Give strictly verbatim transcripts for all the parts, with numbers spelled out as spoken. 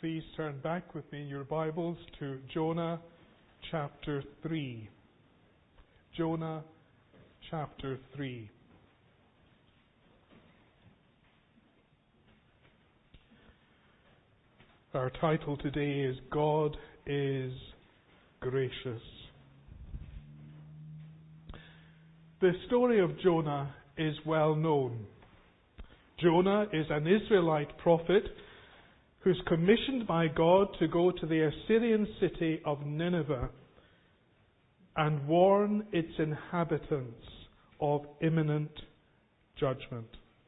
Please turn back with me in your Bibles to Jonah chapter three. Jonah chapter three. Our title today is God is Gracious. The story of Jonah is well known. Jonah is an Israelite prophet who's commissioned by God to go to the Assyrian city of Nineveh and warn its inhabitants of imminent judgment.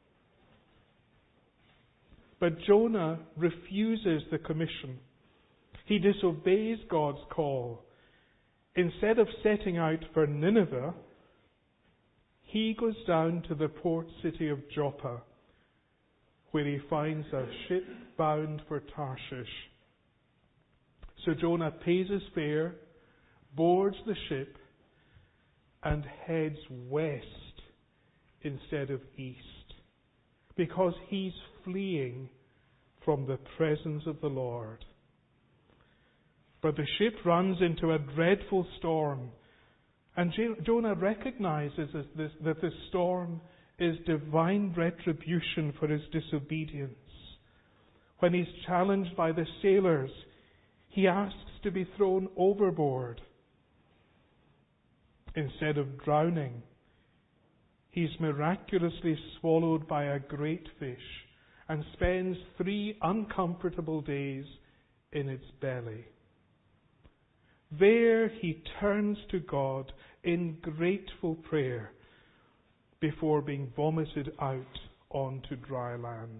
But Jonah refuses the commission. He disobeys God's call. Instead of setting out for Nineveh, he goes down to the port city of Joppa, where he finds a ship bound for Tarshish. So Jonah pays his fare, boards the ship, and heads west instead of east, because he's fleeing from the presence of the Lord. But the ship runs into a dreadful storm, and Jonah recognizes that the storm is divine retribution for his disobedience. When he's challenged by the sailors, he asks to be thrown overboard. Instead of drowning, he's miraculously swallowed by a great fish and spends three uncomfortable days in its belly. There he turns to God in grateful prayer before being vomited out onto dry land.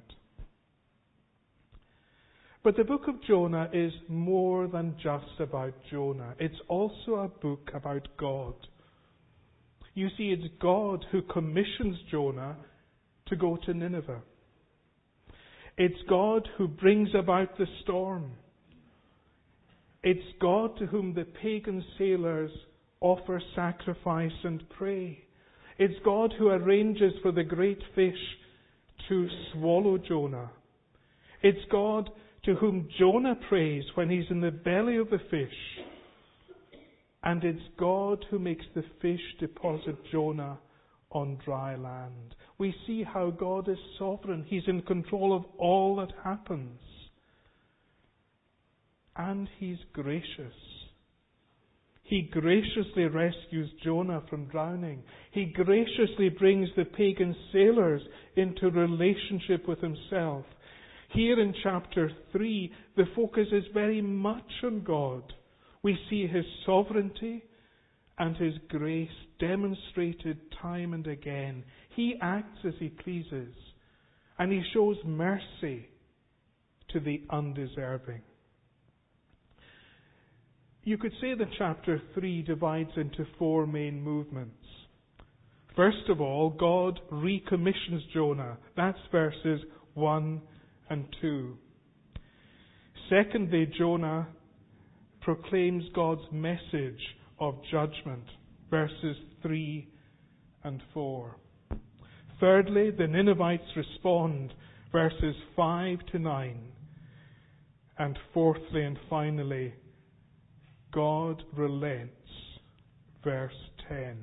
But the book of Jonah is more than just about Jonah. It's also a book about God. You see, it's God who commissions Jonah to go to Nineveh. It's God who brings about the storm. It's God to whom the pagan sailors offer sacrifice and pray. It's God who arranges for the great fish to swallow Jonah. It's God to whom Jonah prays when he's in the belly of the fish. And it's God who makes the fish deposit Jonah on dry land. We see how God is sovereign. He's in control of all that happens. And He's gracious. He graciously rescues Jonah from drowning. He graciously brings the pagan sailors into relationship with Himself. Here in chapter three, the focus is very much on God. We see His sovereignty and His grace demonstrated time and again. He acts as He pleases, and He shows mercy to the undeserving. You could say that chapter three divides into four main movements. First of all, God recommissions Jonah. That's verses one and two. Secondly, Jonah proclaims God's message of judgment. Verses three and four. Thirdly, the Ninevites respond. Verses five to nine. And fourthly and finally, God relents, verse ten.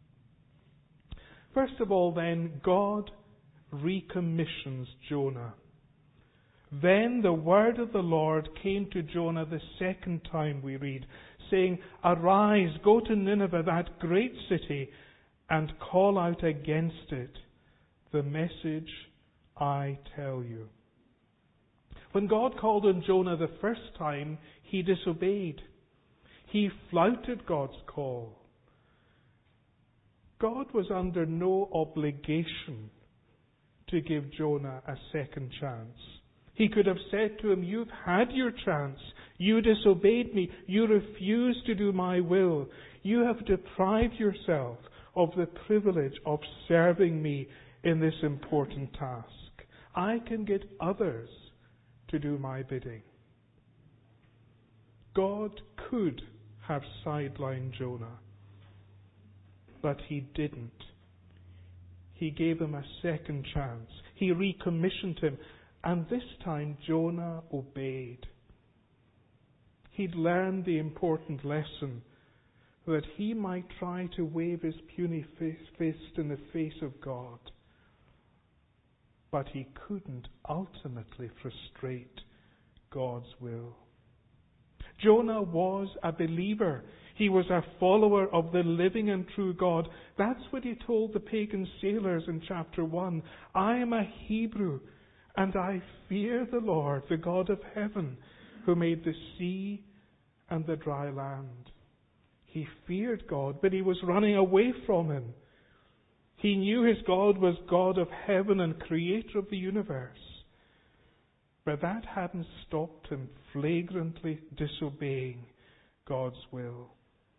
First of all, then, God recommissions Jonah. Then the word of the Lord came to Jonah the second time, we read, saying, "Arise, go to Nineveh, that great city, and call out against it the message I tell you." When God called on Jonah the first time, he disobeyed. He flouted God's call. God was under no obligation to give Jonah a second chance. He could have said to him, "You've had your chance. You disobeyed me. You refused to do my will. You have deprived yourself of the privilege of serving me in this important task. I can get others to do my bidding." God could have sidelined Jonah, but He didn't. He gave him a second chance. He recommissioned him, and this time Jonah obeyed. He'd learned the important lesson that he might try to wave his puny fist in the face of God. But he couldn't ultimately frustrate God's will. Jonah was a believer. He was a follower of the living and true God. That's what he told the pagan sailors in chapter one. I am a Hebrew, and I fear the Lord, the God of heaven, who made the sea and the dry land. He feared God, but he was running away from him. He knew his God was God of heaven and creator of the universe. But that hadn't stopped him flagrantly disobeying God's will.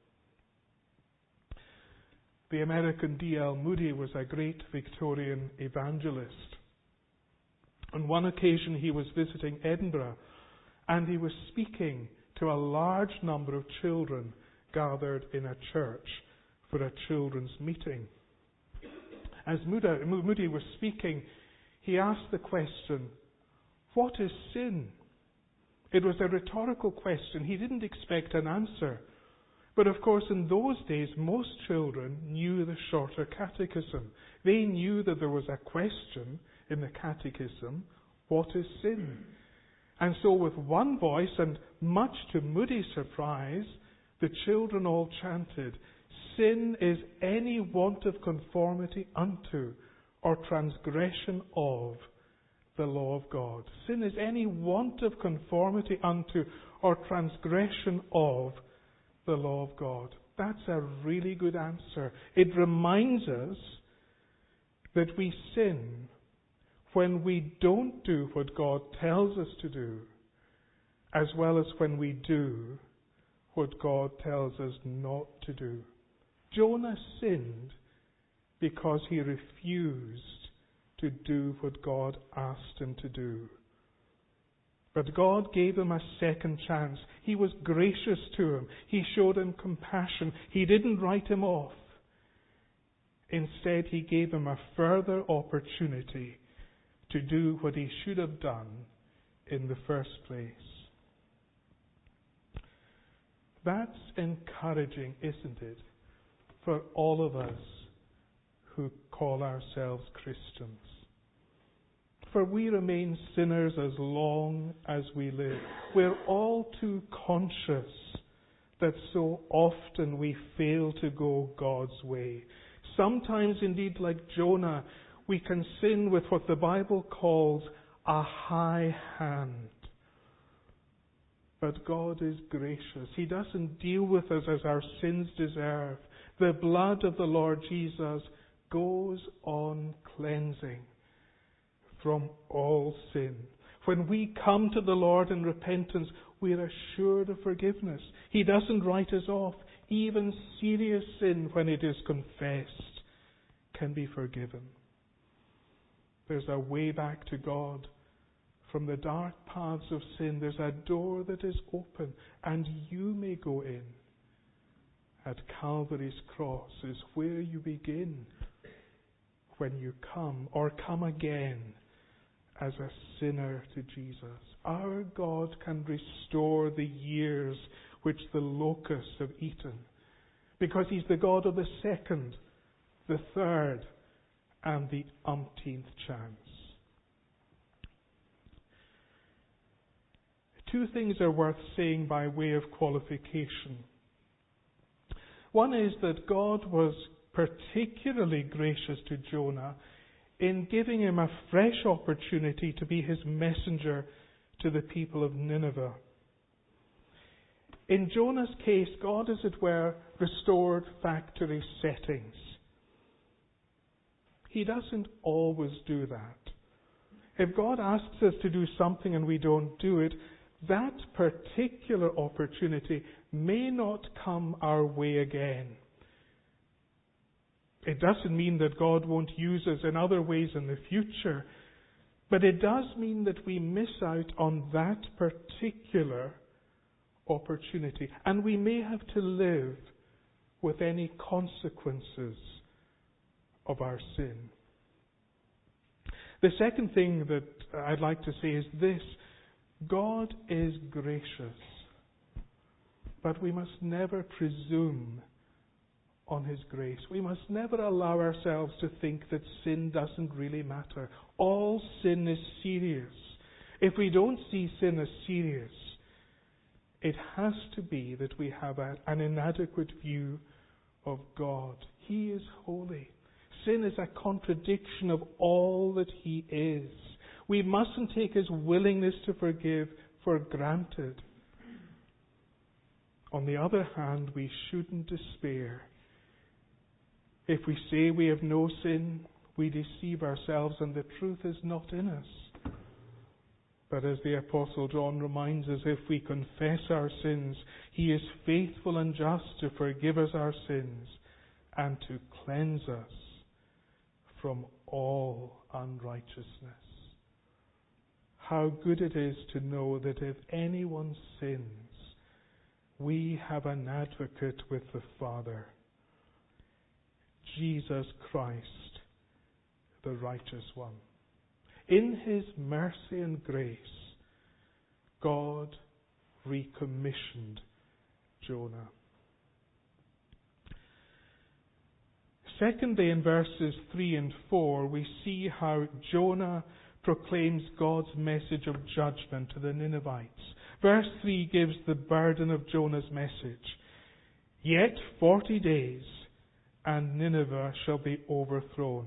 The American D L Moody was a great Victorian evangelist. On one occasion he was visiting Edinburgh, and he was speaking to a large number of children gathered in a church for a children's meeting. As Moody was speaking, he asked the question, "What is sin?" It was a rhetorical question. He didn't expect an answer. But of course, in those days, most children knew the shorter catechism. They knew that there was a question in the catechism, what is sin? And so with one voice, and much to Moody's surprise, the children all chanted, "Sin is any want of conformity unto or transgression of the law of God." Sin is any want of conformity unto or transgression of the law of God. That's a really good answer. It reminds us that we sin when we don't do what God tells us to do, as well as when we do what God tells us not to do. Jonah sinned because he refused to do what God asked him to do. But God gave him a second chance. He was gracious to him. He showed him compassion. He didn't write him off. Instead, he gave him a further opportunity to do what he should have done in the first place. That's encouraging, isn't it, for all of us who call ourselves Christians. For we remain sinners as long as we live. We're all too conscious that so often we fail to go God's way. Sometimes, indeed, like Jonah, we can sin with what the Bible calls a high hand. But God is gracious. He doesn't deal with us as our sins deserve. The blood of the Lord Jesus goes on cleansing from all sin. When we come to the Lord in repentance, we are assured of forgiveness. He doesn't write us off. Even serious sin, when it is confessed, can be forgiven. There's a way back to God. From the dark paths of sin, there's a door that is open, and you may go in. At Calvary's cross is where you begin when you come, or come again, as a sinner to Jesus. Our God can restore the years which the locusts have eaten, because He's the God of the second, the third, and the umpteenth chance. Two things are worth saying by way of qualification. One is that God was particularly gracious to Jonah in giving him a fresh opportunity to be his messenger to the people of Nineveh. In Jonah's case, God, as it were, restored factory settings. He doesn't always do that. If God asks us to do something and we don't do it, that particular opportunity may not come our way again. It doesn't mean that God won't use us in other ways in the future, but it does mean that we miss out on that particular opportunity, and we may have to live with any consequences of our sin. The second thing that I'd like to say is this: God is gracious. But we must never presume on His grace. We must never allow ourselves to think that sin doesn't really matter. All sin is serious. If we don't see sin as serious, it has to be that we have a, an inadequate view of God. He is holy. Sin is a contradiction of all that He is. We mustn't take His willingness to forgive for granted. On the other hand, we shouldn't despair. If we say we have no sin, we deceive ourselves and the truth is not in us. But as the Apostle John reminds us, if we confess our sins, He is faithful and just to forgive us our sins and to cleanse us from all unrighteousness. How good it is to know that if anyone sins, we have an advocate with the Father, Jesus Christ, the righteous one. In His mercy and grace, God recommissioned Jonah. Secondly, in verses three and four, we see how Jonah proclaims God's message of judgment to the Ninevites. Verse three gives the burden of Jonah's message. Yet forty days, and Nineveh shall be overthrown.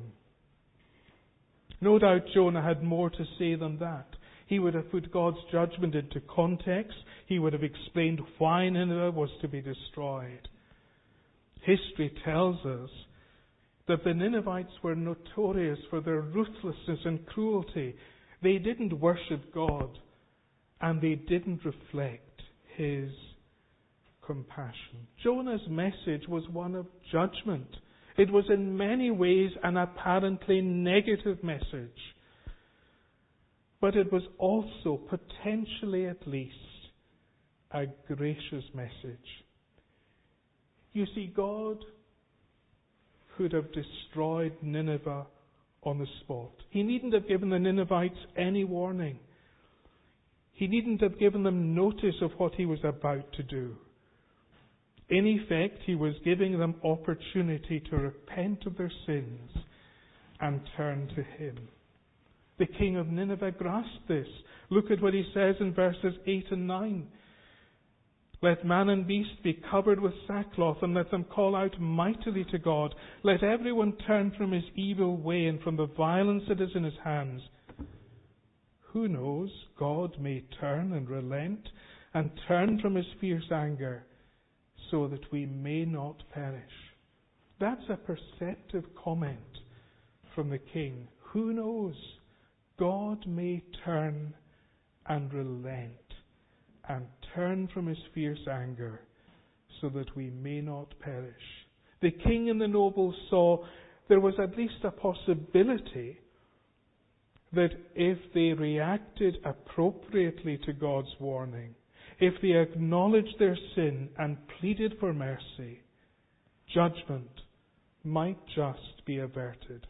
No doubt Jonah had more to say than that. He would have put God's judgment into context. He would have explained why Nineveh was to be destroyed. History tells us that the Ninevites were notorious for their ruthlessness and cruelty. They didn't worship God, and they didn't reflect His compassion. Jonah's message was one of judgment. It was in many ways an apparently negative message. But it was also, potentially at least, a gracious message. You see, God could have destroyed Nineveh on the spot. He needn't have given the Ninevites any warning. He needn't have given them notice of what He was about to do. In effect, He was giving them opportunity to repent of their sins and turn to Him. The king of Nineveh grasped this. Look at what he says in verses eight and nine. Let man and beast be covered with sackcloth, and let them call out mightily to God. Let everyone turn from his evil way and from the violence that is in his hands. Who knows? God may turn and relent and turn from His fierce anger, so that we may not perish. That's a perceptive comment from the king. Who knows? God may turn and relent and turn from His fierce anger, so that we may not perish. The king and the nobles saw there was at least a possibility that if they reacted appropriately to God's warning, if they acknowledged their sin and pleaded for mercy, judgment might just be averted.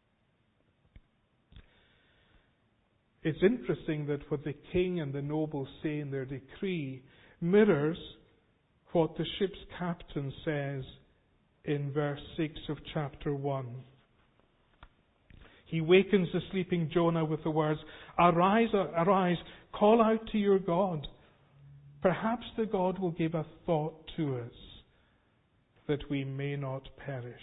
It's interesting that what the king and the nobles say in their decree mirrors what the ship's captain says in verse six of chapter one. He wakens the sleeping Jonah with the words, Arise, arise, call out to your God. Perhaps the God will give a thought to us that we may not perish.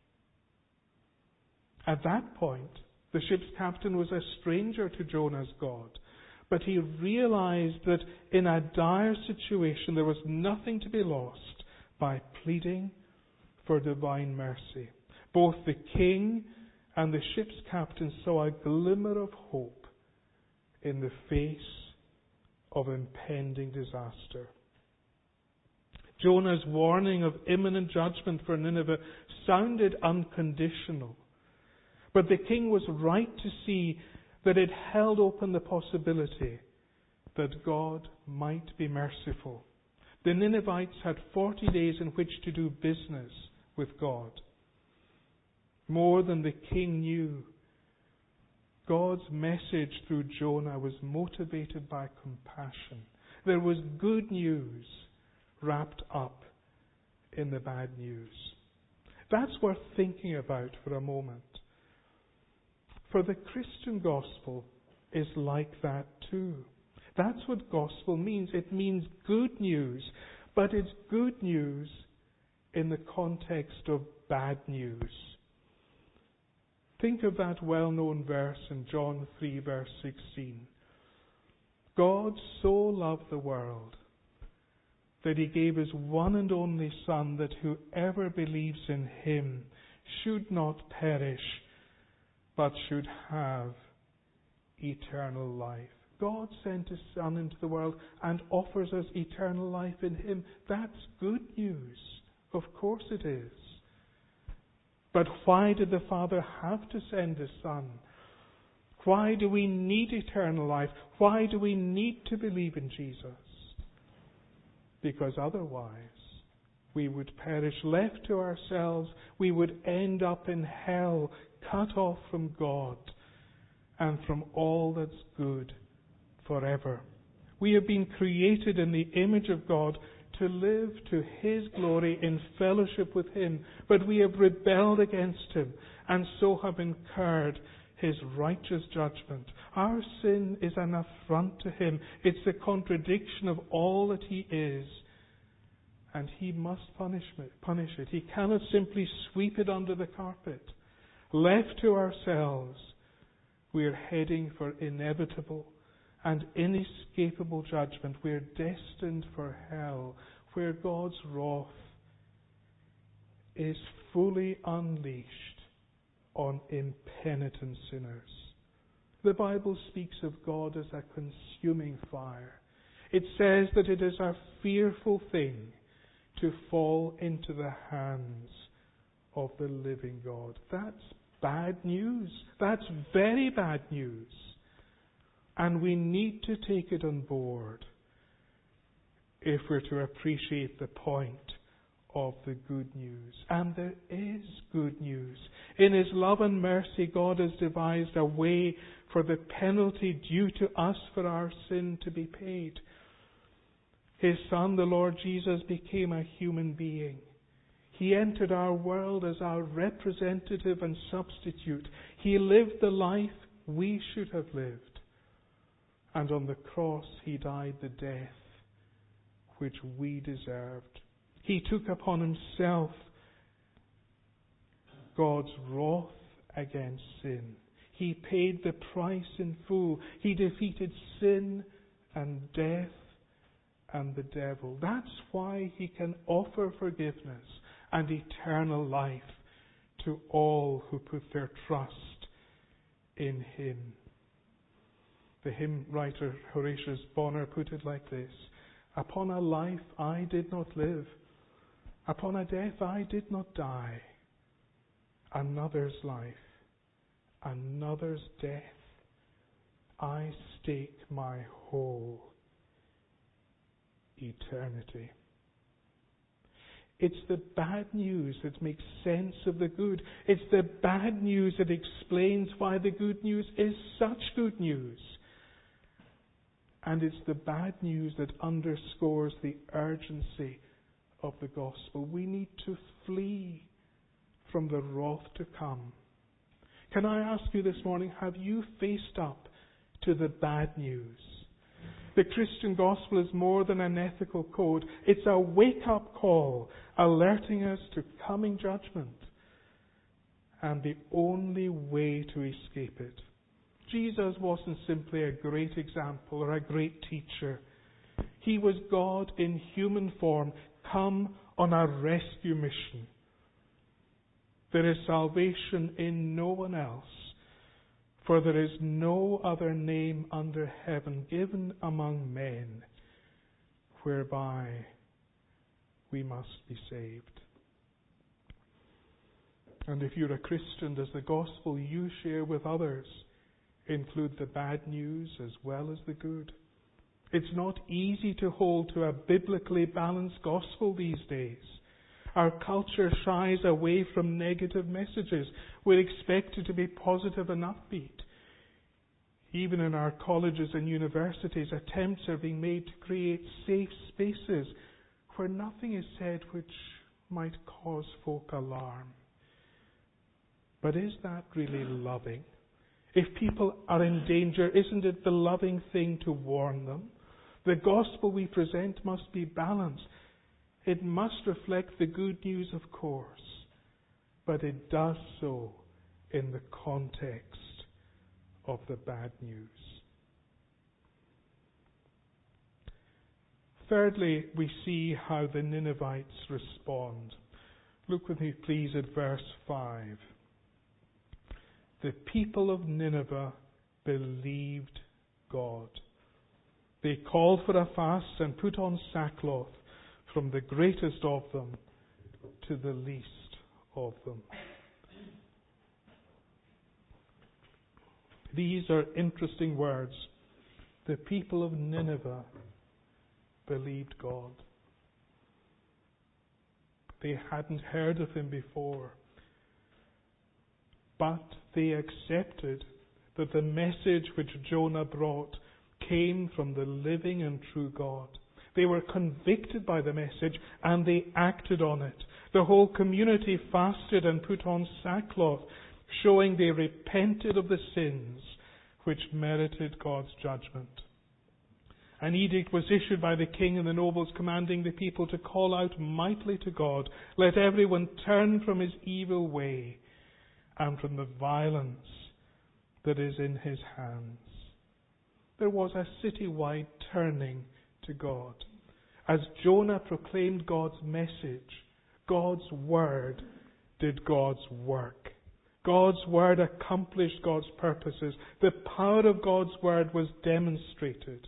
At that point, the ship's captain was a stranger to Jonah's God, but he realized that in a dire situation there was nothing to be lost by pleading for divine mercy. Both the king and the ship's captain saw a glimmer of hope in the face of impending disaster. Jonah's warning of imminent judgment for Nineveh sounded unconditional. But the king was right to see that it held open the possibility that God might be merciful. The Ninevites had forty days in which to do business with God. More than the king knew, God's message through Jonah was motivated by compassion. There was good news wrapped up in the bad news. That's worth thinking about for a moment. For the Christian gospel is like that too. That's what gospel means. It means good news, but it's good news in the context of bad news. Think of that well-known verse in John three, verse sixteen. God so loved the world that he gave his one and only Son, that whoever believes in him should not perish, but should have eternal life. God sent his Son into the world and offers us eternal life in him. That's good news. Of course it is. But why did the Father have to send his Son? Why do we need eternal life? Why do we need to believe in Jesus? Because otherwise we would perish. Left to ourselves, we would end up in hell, cut off from God and from all that's good forever. We have been created in the image of God to live to his glory in fellowship with him, but we have rebelled against him and so have incurred his righteous judgment. Our sin is an affront to him. It's a contradiction of all that he is, and he must punish it. Punish it. He cannot simply sweep it under the carpet. Left to ourselves, we are heading for inevitable and inescapable judgment. We are destined for hell, where God's wrath is fully unleashed on impenitent sinners. The Bible speaks of God as a consuming fire. It says that it is a fearful thing to fall into the hands of the living God. That's bad news. That's very bad news. And we need to take it on board if we're to appreciate the point of the good news. And there is good news. In his love and mercy, God has devised a way for the penalty due to us for our sin to be paid. His Son, the Lord Jesus, became a human being. He entered our world as our representative and substitute. He lived the life we should have lived. And on the cross he died the death which we deserved. He took upon himself God's wrath against sin. He paid the price in full. He defeated sin and death and the devil. That's why he can offer forgiveness and eternal life to all who put their trust in him. The hymn writer Horatius Bonar put it like this: upon a life I did not live, upon a death I did not die, another's life, another's death, I stake my whole eternity. It's the bad news that makes sense of the good. It's the bad news that explains why the good news is such good news. And it's the bad news that underscores the urgency of the gospel. We need to flee from the wrath to come. Can I ask you this morning, have you faced up to the bad news? The Christian gospel is more than an ethical code. It's a wake-up call, alerting us to coming judgment and the only way to escape it. Jesus wasn't simply a great example or a great teacher. He was God in human form, come on a rescue mission. There is salvation in no one else, for there is no other name under heaven given among men whereby we must be saved. And if you're a Christian, does the gospel you share with others include the bad news as well as the good? It's not easy to hold to a biblically balanced gospel these days. Our culture shies away from negative messages. We're expected to be positive and upbeat. Even in our colleges and universities, attempts are being made to create safe spaces where nothing is said which might cause folk alarm. But is that really loving? If people are in danger, isn't it the loving thing to warn them? The gospel we present must be balanced. It must reflect the good news, of course, but it does so in the context of the bad news. Thirdly, we see how the Ninevites respond. Look with me, please, at verse five. The people of Nineveh believed God. They called for a fast and put on sackcloth, from the greatest of them to the least of them. These are interesting words. The people of Nineveh believed God. They hadn't heard of him before, but they accepted that the message which Jonah brought came from the living and true God. They were convicted by the message and they acted on it. The whole community fasted and put on sackcloth, showing they repented of the sins which merited God's judgment. An edict was issued by the king and the nobles commanding the people to call out mightily to God, "Let everyone turn from his evil way and from the violence that is in his hands." There was a citywide turning to God. As Jonah proclaimed God's message, God's word did God's work. God's word accomplished God's purposes. The power of God's word was demonstrated.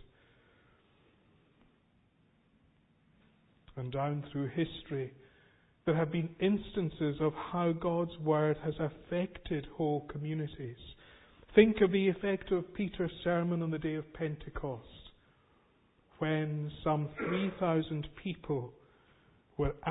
And down through history, there have been instances of how God's word has affected whole communities. Think of the effect of Peter's sermon on the day of Pentecost, when some three thousand people were